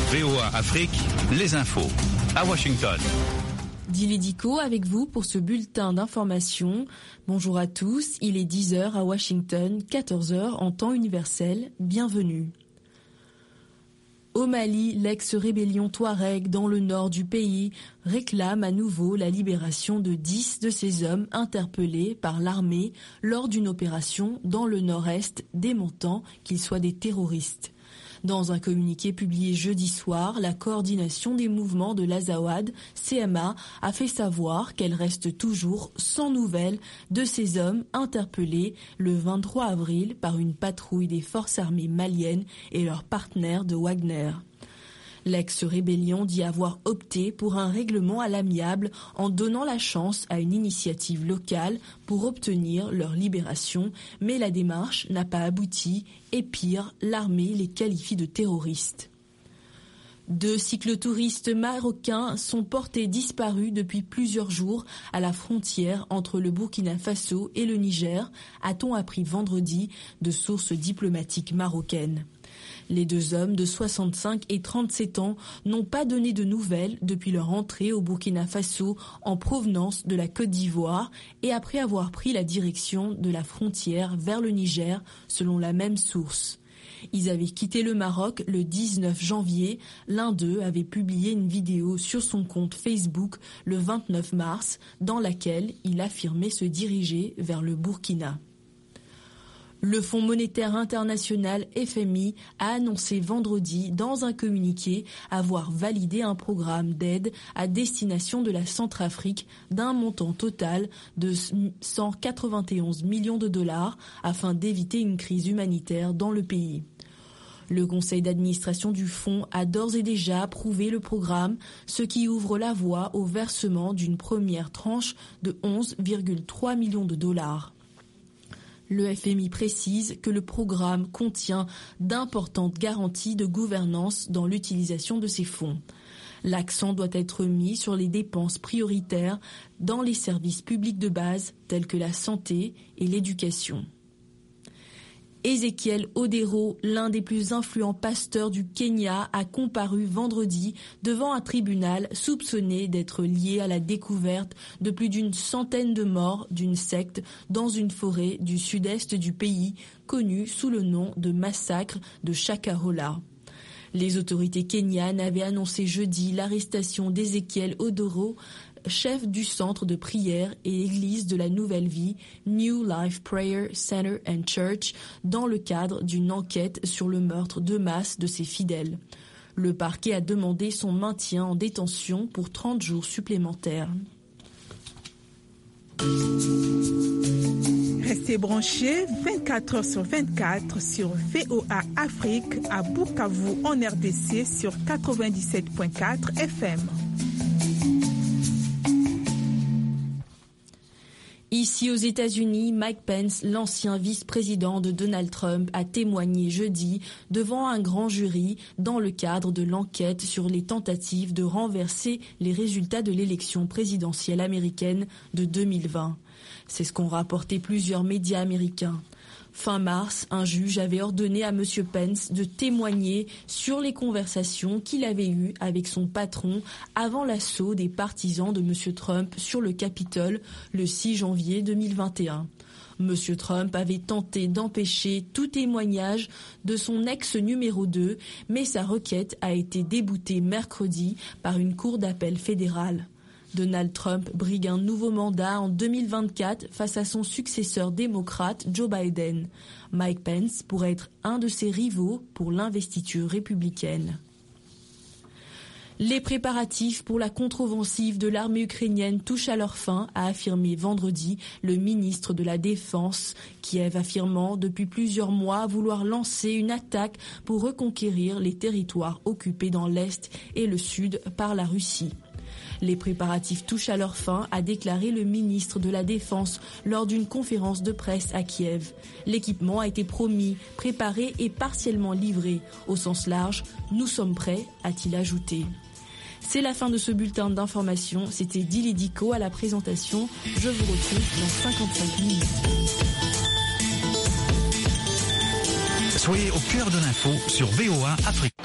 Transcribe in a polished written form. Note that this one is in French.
VOA Afrique, les infos. À Washington. Dili Diko avec vous pour ce bulletin d'information. Bonjour à tous, il est 10h à Washington, 14h en temps universel. Bienvenue. Au Mali, l'ex-rébellion Touareg dans le nord du pays réclame à nouveau la libération de 10 de ses hommes interpellés par l'armée lors d'une opération dans le nord-est démentant qu'ils soient des terroristes. Dans un communiqué publié jeudi soir, la coordination des mouvements de l'Azawad, CMA, a fait savoir qu'elle reste toujours sans nouvelles de ces hommes interpellés le 23 avril par une patrouille des forces armées maliennes et leurs partenaires de Wagner. L'ex-rébellion dit avoir opté pour un règlement à l'amiable en donnant la chance à une initiative locale pour obtenir leur libération, mais la démarche n'a pas abouti et pire, l'armée les qualifie de terroristes. 2 cyclotouristes marocains sont portés disparus depuis plusieurs jours à la frontière entre le Burkina Faso et le Niger, a-t-on appris vendredi de sources diplomatiques marocaines. Les 2 hommes de 65 et 37 ans n'ont pas donné de nouvelles depuis leur entrée au Burkina Faso en provenance de la Côte d'Ivoire et après avoir pris la direction de la frontière vers le Niger, selon la même source. Ils avaient quitté le Maroc le 19 janvier. L'un d'eux avait publié une vidéo sur son compte Facebook le 29 mars dans laquelle il affirmait se diriger vers le Burkina. Le Fonds monétaire international FMI a annoncé vendredi dans un communiqué avoir validé un programme d'aide à destination de la Centrafrique d'un montant total de 191 millions de dollars afin d'éviter une crise humanitaire dans le pays. Le conseil d'administration du fonds a d'ores et déjà approuvé le programme, ce qui ouvre la voie au versement d'une première tranche de 11,3 millions de dollars. Le FMI précise que le programme contient d'importantes garanties de gouvernance dans l'utilisation de ces fonds. L'accent doit être mis sur les dépenses prioritaires dans les services publics de base tels que la santé et l'éducation. Ezekiel Odero, l'un des plus influents pasteurs du Kenya, a comparu vendredi devant un tribunal soupçonné d'être lié à la découverte de plus d'une centaine de morts d'une secte dans une forêt du sud-est du pays, connue sous le nom de massacre de Shakahola. Les autorités kenyanes avaient annoncé jeudi l'arrestation d'Ezekiel Odero, chef du centre de prière et église de la Nouvelle Vie, New Life Prayer Center and Church, dans le cadre d'une enquête sur le meurtre de masse de ses fidèles. Le parquet a demandé son maintien en détention pour 30 jours supplémentaires. Restez branchés 24 h sur 24 sur VOA Afrique à Bukavu en RDC sur 97.4 FM. Ici aux États-Unis, Mike Pence, l'ancien vice-président de Donald Trump, a témoigné jeudi devant un grand jury dans le cadre de l'enquête sur les tentatives de renverser les résultats de l'élection présidentielle américaine de 2020. C'est ce qu'ont rapporté plusieurs médias américains. Fin mars, un juge avait ordonné à M. Pence de témoigner sur les conversations qu'il avait eues avec son patron avant l'assaut des partisans de M. Trump sur le Capitole le 6 janvier 2021. M. Trump avait tenté d'empêcher tout témoignage de son ex numéro 2, mais sa requête a été déboutée mercredi par une cour d'appel fédérale. Donald Trump brigue un nouveau mandat en 2024 face à son successeur démocrate Joe Biden. Mike Pence pourrait être un de ses rivaux pour l'investiture républicaine. Les préparatifs pour la contre-offensive de l'armée ukrainienne touchent à leur fin, a affirmé vendredi le ministre de la Défense, Kiev affirmant depuis plusieurs mois vouloir lancer une attaque pour reconquérir les territoires occupés dans l'Est et le Sud par la Russie. Les préparatifs touchent à leur fin, a déclaré le ministre de la Défense lors d'une conférence de presse à Kiev. L'équipement a été promis, préparé et partiellement livré. Au sens large, nous sommes prêts, a-t-il ajouté. C'est la fin de ce bulletin d'information. C'était Dili Diko à la présentation. Je vous retrouve dans 55 minutes. Soyez au cœur de l'info sur VOA Afrique.